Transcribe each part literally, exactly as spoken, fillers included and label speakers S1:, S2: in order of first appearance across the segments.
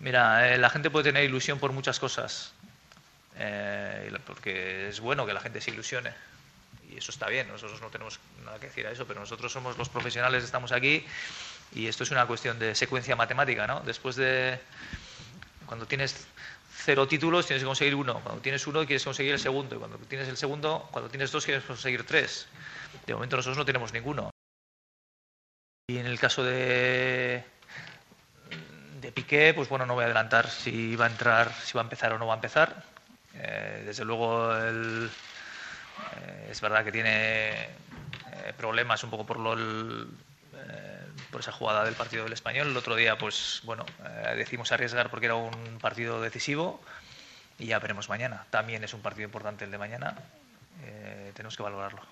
S1: Mira, eh, la gente puede tener ilusión por muchas cosas, eh, porque es bueno que la gente se ilusione. Y eso está bien, nosotros no tenemos nada que decir a eso, pero nosotros somos los profesionales, estamos aquí y esto es una cuestión de secuencia matemática, ¿no? Después de... Cuando tienes cero títulos tienes que conseguir uno, cuando tienes uno quieres conseguir el segundo, y cuando tienes el segundo, cuando tienes dos quieres conseguir tres. De momento nosotros no tenemos ninguno. Y en el caso de, de Piqué, pues bueno, no voy a adelantar si va a entrar, si va a empezar o no va a empezar. Eh, desde luego el, eh, es verdad que tiene eh, problemas un poco por lo el, eh, por esa jugada del partido del Español. El otro día, pues bueno, eh, decidimos arriesgar porque era un partido decisivo y ya veremos mañana. También es un partido importante el de mañana. Eh, tenemos que valorarlo.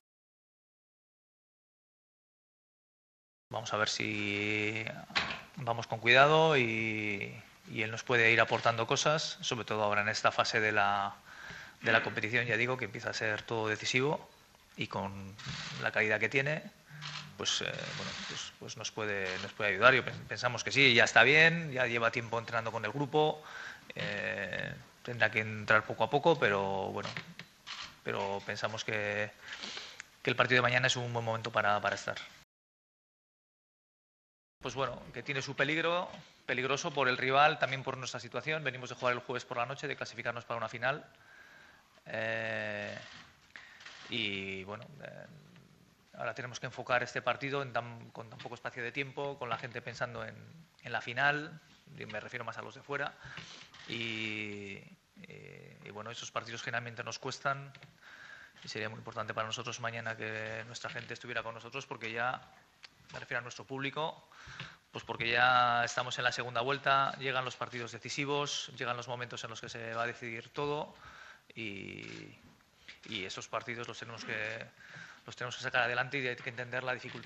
S1: Vamos a ver si vamos con cuidado y, y él nos puede ir aportando cosas, sobre todo ahora en esta fase de la, de la competición, ya digo, que empieza a ser todo decisivo y con la calidad que tiene, pues, eh, bueno, pues, pues nos, puede, nos puede ayudar. Yo pensamos que sí, ya está bien, ya lleva tiempo entrenando con el grupo, eh, tendrá que entrar poco a poco, pero bueno, pero pensamos que, que el partido de mañana es un buen momento para, para estar. Pues bueno, que tiene su peligro, peligroso por el rival, también por nuestra situación. Venimos de jugar el jueves por la noche, de clasificarnos para una final. Eh, y bueno, eh, ahora tenemos que enfocar este partido en tan, con tan poco espacio de tiempo, con la gente pensando en, en la final, me refiero más a los de fuera. Y, y, y bueno, esos partidos generalmente nos cuestan y sería muy importante para nosotros mañana que nuestra gente estuviera con nosotros porque ya, me refiero a nuestro público, pues porque ya estamos en la segunda vuelta, llegan los partidos decisivos, llegan los momentos en los que se va a decidir todo y, y esos partidos los tenemos que, los tenemos que sacar adelante y hay que entender la dificultad